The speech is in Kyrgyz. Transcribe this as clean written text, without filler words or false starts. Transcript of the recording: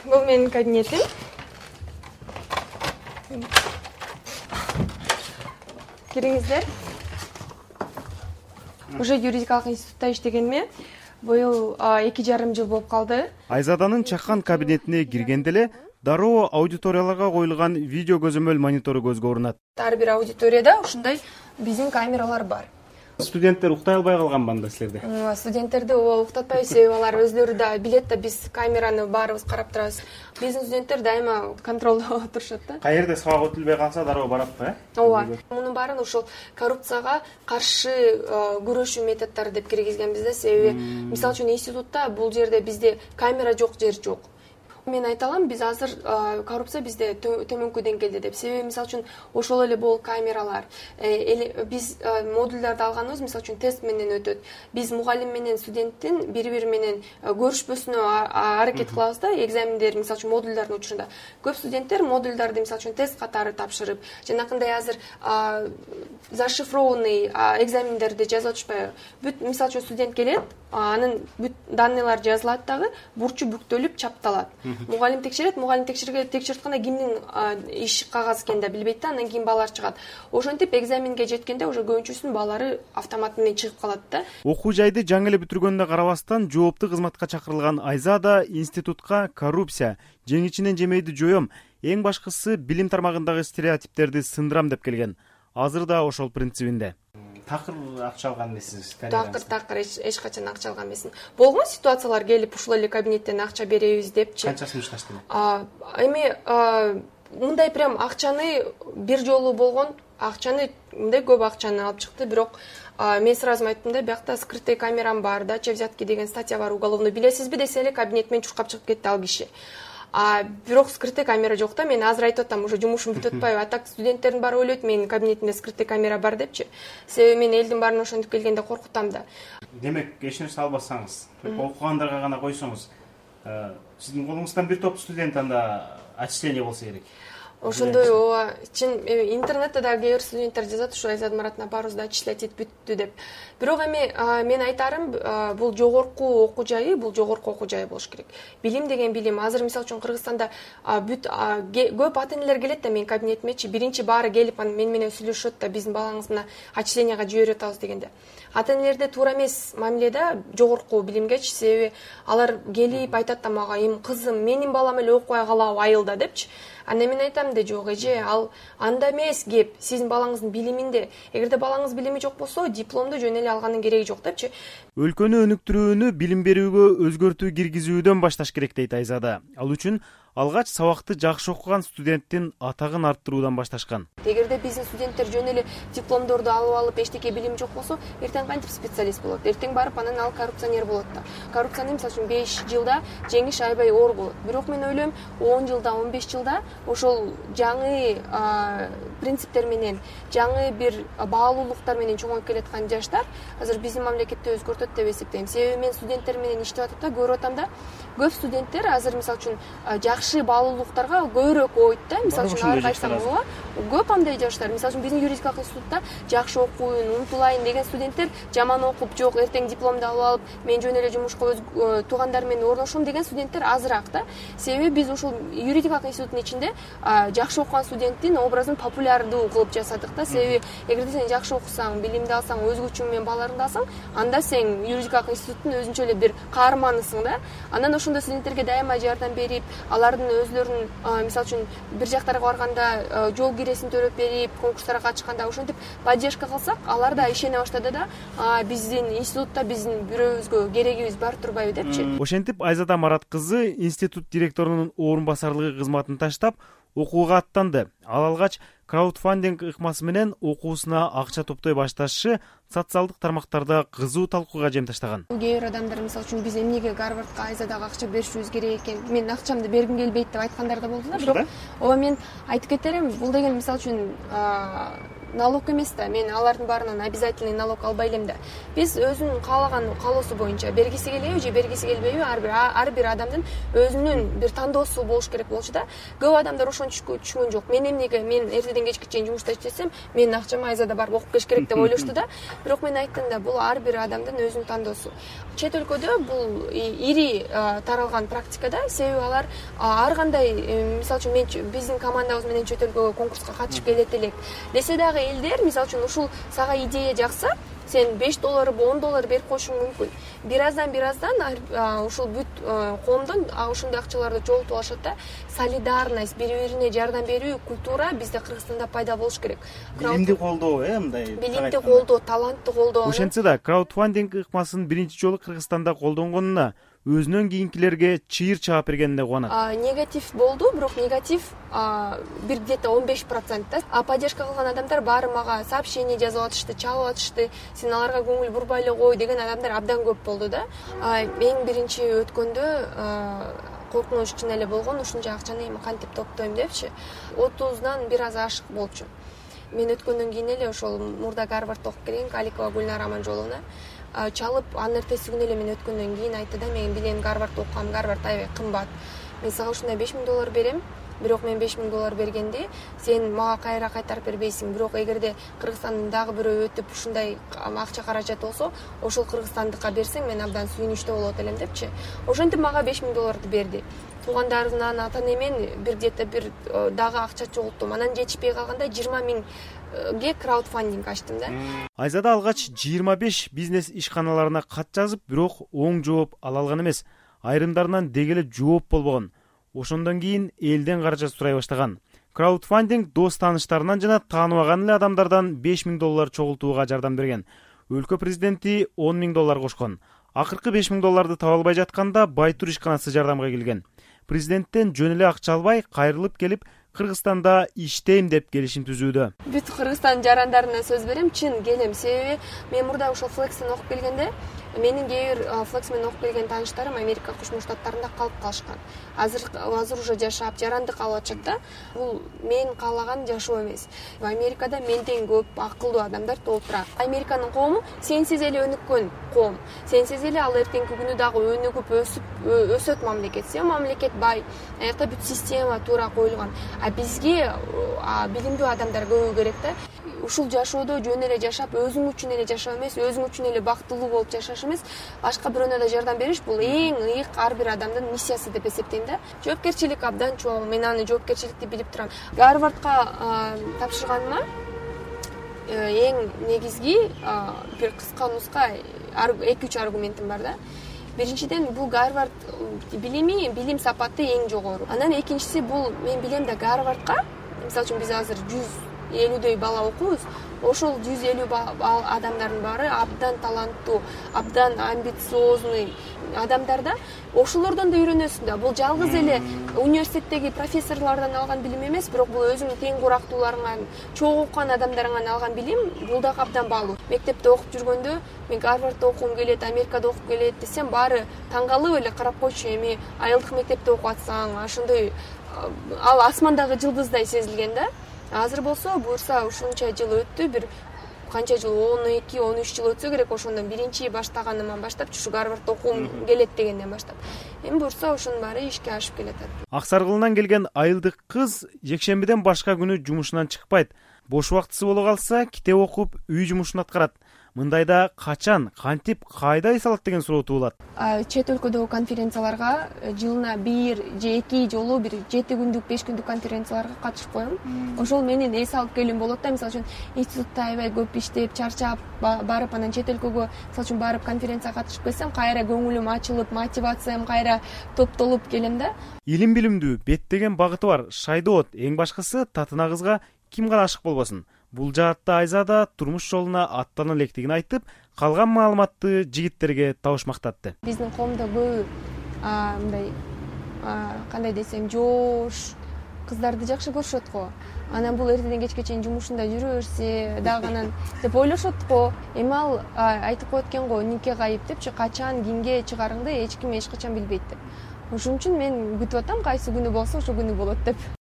Бул менин кабинетим. Кириңиздер. Уже юридикалык институтта иштегениме быйыл 2,5 жыл болуп калды. Айзаданын чаккан кабинетине киргенде эле дароо аудиторияларга коюлган видео көзөмөл монитору көзгө урунат. Ар бир аудиторияда ушундай биздин камералар бар. Студенттер уктай албай калганбы анда силерде? Студенттерди уктатпайбыз, себеби алар өзлөрү да билет да, биз камераны баарыбыз карап турабыз. Биздин студенттер дайыма контролдо отурушат да. Каерде сабак өтүлбөй калса дароо баратпы, Ооба. Мунун баарын ушул коррупцияга каршы күрөшүү методдору деп киргизгенбиз да, себеби мисалы үчүн институтта бул жерде бизде камера жок жер жок. Мен айта алам, биз азыр коррупция бизде төмөнкү деңгээлде деп. Себеби мисалы үчүн ошол эле бол камералар, биз модулдарды алганыбыз мисалы үчүн тест менен өтөт. Биз мугалим менен студенттин бири-бири менен көрүшпөсүнө аракет кылабыз да, экзамендер мисалы үчүн модулдардын учурунда. Көп студенттер модулдарды мисалы үчүн тест катары тапшырып, жанакындай азыр зашифрованный экзамендерди жазып атышпайбы. Бүт мисалы үчүн студент келет, анын бүт данныйлары жазылат дагы, бурчу бүктөлүп чапталат. Мугалим текшерет, мугалим текшертканда кимдин иш кагаз экенин да билбейт да, андан кийин баалар чыгат. Ошентип экзаменге жеткенде уже көбүнчөсүнүн баалары автомат менен чыгып калат да. Окуу жайды жаңы эле бүтүргөнүнө карабастан жооптуу кызматка чакырылган Айзада институтка коррупция, жеңичинен жемейди жоём, эң башкысы билим тармагындагы стереотиптерди сындырам деп келген. Азыр да ошол принцибинде. Такыр акча алган эмессиз? Такыр эч качан акча алган эмесмин. Болгон ситуациялар келип ушул эле кабинеттен акча беребиз депчи. Канчасын иштештиң? Эми мындай прям акчаны бир жолу болгон, акчаны мындай көп акчаны алып чыкты, бирок мен сразу айттым да, биякта скрытый камерам бар, дача взятки деген статья бар уголовный. Билесизби десе эле кабинет менен чуркап чыгып кетти ал киши. Бирок скрытый камера жок да, мен азыр айтып атам, уже жумушум бүтүп атпайбы. Так студенттердин баары ойлойт, менин кабинетимде скрытый камера бар депчи. Себеби мен элдин баарын ошентип келгенде коркутам да. Демек, эч нерсе албасаңыз, окугандарга гана койсоңуз, сиздин колуңуздан бир топ студент анда отчисление болсо керек. Ошондой ооба, чын интернетте да кээ бир студенттер жазат, ушу Айзада Маратовна баарыбызды отчислять бүттү деп. Бирок эми мен айтарым, бул жогорку окуу жайы, бул жогорку окуу жайы болуш керек. Билим деген билим. Азыр мисалы үчүн Кыргызстанда бүт көп ата-энелер келет да менин кабинетимечи, биринчи баары келип мен менен сүйлөшөт да, биздин балаңыз мына отчислениега жиберип атабыз дегенде. Ата-энелерде туура эмес мамиледе жогорку билимгечи, себеби алар келип айтат да мага, эми кызым, менин балам эле окубай калабы айылда депчи. Анда мен айтам да, жок эже, ал анда эмес кеп, сиздин балаңыздын билиминде. Эгерде балаңыз билими жок болсо, дипломду жөн эле алганын кереги жок депчи. Өлкөнү өнүктүрүүнү билим берүүгө өзгөртүү киргизүүдөн башташ керек дейт Айзада. Ал үчүн алгач сабакты жакшы окуган студенттин атагын арттыруудан башташкан. Эгерде биздин студенттер жөн эле дипломдорду алып эчтеке билими жок болсо, эртең кантип специалист болот? Эртең барып анан ал коррупционер болот да. Коррупцияны мисалы үчүн 5 жылда жеңиш аябай оор болот. Бирок мен ойлойм, 10 жылда, 15 жылда ошол жаңы принциптер менен, жаңы бир баалуулуктар менен чоңоюп келаткан жаштар азыр биздин мамлекетте өзгөртөт деп эсептейм. Себеби мен студенттер менен иштеп атып да, көрүп атам да, көп студенттер азыр мисалы үчүн жакшы баалуулуктарга көбүрөөк ойт да, мисалы үчүн ар кайсым ооба, көп андай жаштар. Мисалы үчүн биздин юридикалык институтта жакшы окуйн, умтулайын деген студенттер жаман окуп, жок эртең дипломду алып, мен жөн эле жумушка өз туугандар менен орношом деген студенттер азыраак да. Себеби биз ушул юридикалык институттун ичинде жакшы окуган студенттин образын популярдуу кылып жасадык да. Себеби эгерде сен жакшы окусаң, билимди алсаң, өз күчүң менен бааларыңды алсаң, анда сен юридикалык институттун өзүнчө эле бир каарманысың да. Анан ошондой студенттерге дайыма жардам берип, алардын өзлөрүнүн мисалы үчүн бир жактарга барганда жол киресин төлөп берип, конкурстарга катышканда ошентип поддержка кылсак, алар да ишене баштады да, биздин институтта биздин бирөөбүзгө керегибиз бар турбайбы депчи. Ошентип Айзада Марат кызы институт директорунун орун басарлыгы кызматын таштап, окууга аттанды. Ал алгач краудфандинг ыкмасы менен окуусуна акча топтой башташы социалдык тармактарда кызуу талкууга жем таштаган. Кээ бир адамдар мисалы үчүн биз эмнеге Гарвардга Айзадага акча беришибиз керек экен, мен акчамды бергим келбейт деп айткандар да болду да. Бирок ооба мен айтып кетерим, бул деген мисалы үчүн налог эмес да, мен алардын баарынан обязательный налог албай элем да. Биз өзүнүн каалаган каалоосу боюнча бергиси келеби же бергиси келбейби ар бир адамдын өзүнүн бир тандоосу болуш керек болчу да. Көп адамдар ошентип түшүнгөн жок. Мен эмнеге мен эртеден кечке чейин жумушта иштесем, менин акчама Айзада барып окуп келиш керек деп ойлошту да. Бирок мен айттым да, бул ар бир адамдын өзүнүн тандоосу. Чет өлкөдө бул ири таралган практикада, себеби алар ар кандай, мисалы үчүн биздин командабыз менен чет өлкөгө конкурска катышып келет элек десе дагы элдер, мисалы үчүн ушул сага идея жакса, сен $5, $10 берип коюшуң мүмкүн. Бир аздан ушул бүт коомдон ушундай акчаларды чогултуп алышат да. Солидарность, бири-бирине жардам берүү культура бизде Кыргызстанда пайда болуш керек. Билимди колдоо, мындай. Билимди колдоо, талантты колдоо. Ошентсе да краудфандинг ыкмасын биринчи жолу Кыргызстанда колдонгонуна өзүнөн кийинкилерге чыйыр чаап бергенине кубанат. Негатив болду, бирок негатив бир где-то 15% да. Поддержка кылган адамдар баары мага сообщение жазып атышты, чалып атышты. Сен аларга көңүл бурбай эле кой деген адамдар абдан көп болду да. Эң биринчи өткөндө коркунуч чын эле болгон, ушунча акчаны эми кантип топтойм депчи. 30-дан бир аз ашык болчу. Мен өткөндөн кийин эле ошол мурда Гарвардда окуп келген Каликова Гүлнар Аманжоловна чалып, анын эртеси күнү эле мен өткөндөн кийин айтты да, мен билем Гарвардда окугам, Гарвард аябай кымбат. Мен сага ушундай $5,000 берем. Бирок мен $5,000 бергенде сен мага кайра кайтарып бербейсиң. Бирок эгерде Кыргызстандын дагы бирөө өтүп ушундай акча каражат болсо, ошол кыргызстандыкка берсең мен абдан сүйүнүчтүү болот элем депчи. Ошентип мага $5,000 берди. Туугандарымдан, ата-энемен бир где-то бир дагы акча чогулттум. Анан жетишпей калганда 20,000 краудфандинг ачтым да. Айзада алгач 25 бизнес ишканаларына кат жазып, бирок оң жооп ала алган эмес. Айрымдарынан дегеле жооп болбогон. Ошондон кийин элден каражат сурай баштаган. Краудфандинг дос тааныштарынан жана тааныбаган эле адамдардан $5,000 чогултууга жардам берген. Өлкө президенти $10,000 кошкон. Акыркы $5,000 таба албай жатканда Байтур ишканасы жардамга келген. Президенттен жөн эле акча албай кайрылып келип Кыргызстанда иштейм деп келишим түзүүдө. Бүт Кыргызстан жарандарына сөз берем, чын келем. Себеби мен мурда ошол Flex'ten окуп келгенде, менин кээ бир Flex менен окуп келген тааныштарым Америка Кошмо Штаттарында калып калышкан. Азыр уже жашап, жарандык алып атышат да. Бул мен каалаган жашоо эмес. Америкада менден көп акылдуу адамдар толтура. Американын коому сенсиз эле өнүккөн коом. Сенсиз эле ал эртеңки күнү дагы өнүгүп өсөт мамлекет. Мамлекет бай. Аякта бүт система туура коюлган. Бизге билимдүү адамдар көбү керек да. Ушул жашоодо жөн эле жашап, өзүң үчүн эле жашоо эмес, өзүң үчүн эле бактылуу болуп жашаш эмес, башка бирөөнө да жардам бериш бул эң ыйык ар бир адамдын миссиясы деп эсептейм да. Жоопкерчилик абдан чоң. Мен аны жоопкерчиликти билип турам. Гарвардка тапшырганыма эң негизги бир кыска нуска 2-3 аргументим бар да. Биринчиден бул Гарвард билим сапаты эң жогору. Анан экинчиси бул мен билем да Гарвардка, мисалы үчүн биз азыр 150 бала окуйбуз. Ошол 150 адамдардын баары абдан таланттуу, абдан амбициозный адамдар да. Ошолордон да үйрөнөсүң да. Бул жалгыз эле университеттеги профессорлордон алган билим эмес, бирок бул өзүңдүн тең курактууларыңан, чогуу окуган адамдарыңан алган билим, бул дагы абдан баалуу. Мектепте окуп жүргөндө мен Гарвардда окугум келет, Америкада окуп келет десем, баары таң калып эле карап койчу. Эми айылдык мектепте окуп атсаң, ошондой ал асмандагы жылдыздай сезилген да. Азыр болсо, буюрса ушунча жыл өттү, бир канча жыл, 12-13 жыл өтсө керек, ошондон биринчи баштаганыман баштап, ушу Гарвардда окугум келет дегенден баштап. Эми буюрса ошонун баары ишке ашып келатат. Аксаркылынан келген айылдык кыз жекшембиден башка күнү жумушунан чыкпайт. Бош убактысы боло калса, китеп окуп, үй жумушун аткарат. Мындайда качан, кантип, кайда эс алат деген суроо туулат. Чет өлкөдөгү конференцияларга жылына 1 же 2 жолу бир 7 күндүк, 5 күндүк конференцияларга катышып коем. Ошол менин эс алып келүүм болот да. Мисалы үчүн институтта аябай көп иштеп, чарчап барып, анан чет өлкөгө мисалы үчүн барып конференцияга катышып келсем, кайра көңүлүм ачылып, мотивациям кайра топтолуп келем да. Илим билимдүү, беттеген багыты бар Шайдоот эң башкысы татына кызга ким гана ашык болбосун. Бул жаатта Айзада турмуш жолуна аттана электигин айтып, калган маалыматты жигиттерге табышмактатты. Биздин коомдо көбү мындай кандай десем, жоош кыздарды жакшы көрүшөт го. Анан бул эртеден кечке чейин жумушунда жүрө берсе дагы анан деп ойлошот го. Эми ал айтып коет экен го, нике кайып депчи, качан кимге чыгарыңды эч ким эч качан билбейт деп. Ошон үчүн мен күтүп атам, кайсы күнү болсо ошол күнү болот деп.